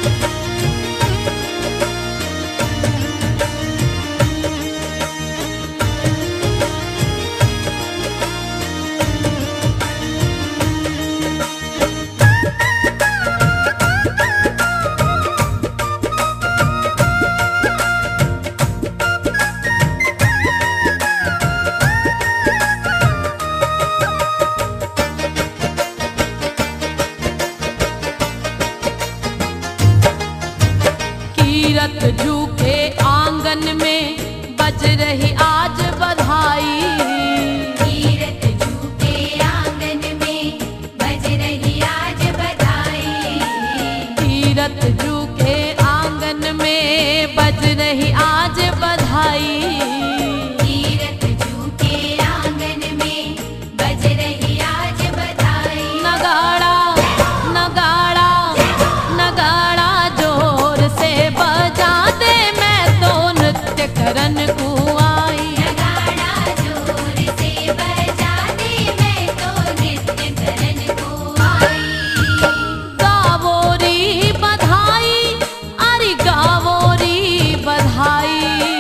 कीरत जू के आंगन में बज रही आज बधाई। कीरत जू के आंगन में बज रही आज बधाई। कीरत जू के आंगन में बज रही आज बधाई। कीरत जू के आंगन में बज रही आज बधाई। नगाड़ा नगाड़ा नगाड़ा जोर से बजा दे, मैं तो नृत्य करन को आई। नगाड़ा जोर से बजा दे, मैं तो नृत्य करन को आई। गावोरी बधाई, अरे गावोरी बधाई।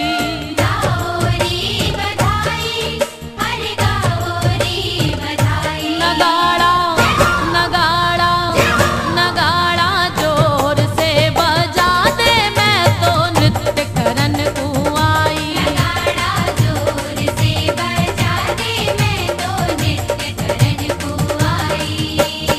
गावोरी बधाई, अरे गावोरी बधाई। नगाड़ा नगाड़ा नगाड़ा जोर से बजा दे, मैं तो नृत्य करन को आई। नगाड़ा जोर से बजा दे, मैं तो नृत्य करन को आई।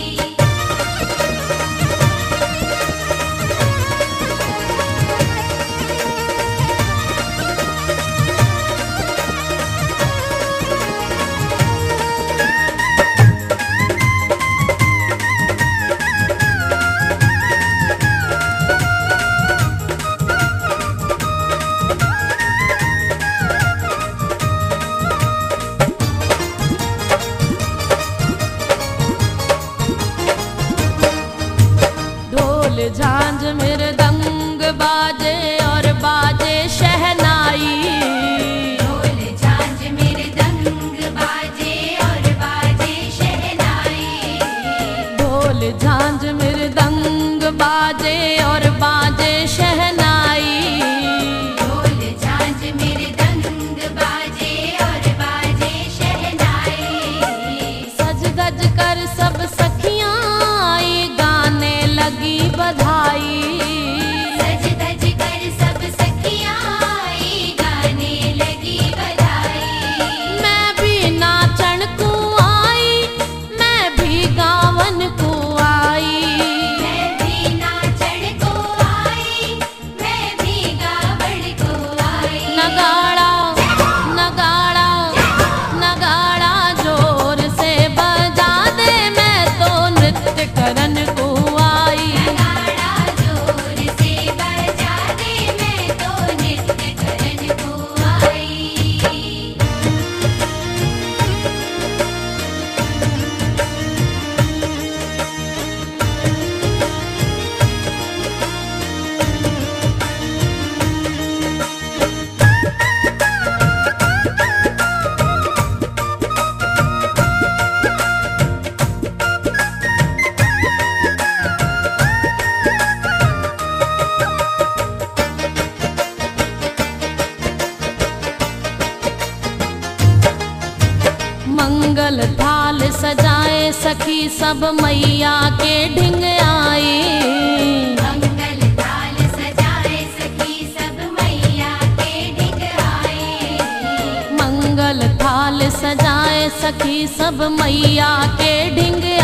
ढोल झांझ मृदंग बाजे और बाजे शहनाई। ढोल झांझ मृदंग बाजे और बाजे शहनाई। ढोल झांझ मृदंग बाजे और बाजे शहनाई। ढोल झांझ मृदंग बाजे और बाजे शहनाई। सज धज कर सब सखियां आई, गाने लगी बधाई। सज धज कर सब सखियां आई, गाने लगी बधाई। मैं भी नाचन को आई, मैं भी गावन को आई। मैं भी नाचण को आई, मैं भी गावण को आई। नगाड़ा नगाड़ा नगाड़ा जोर से बजा दे, मैं तो नृत्य करन को आई। नगाड़ा जोर से बजा दे, मैं तो नृत्य करन को आई। मंगल थाल सजाए सखी सब मैया के ढिंग आई। मंगल थाल सजाए सखी सब मैया के ढिंग आए। मंगल थाल सजाए सखी सब मैया के ढिंग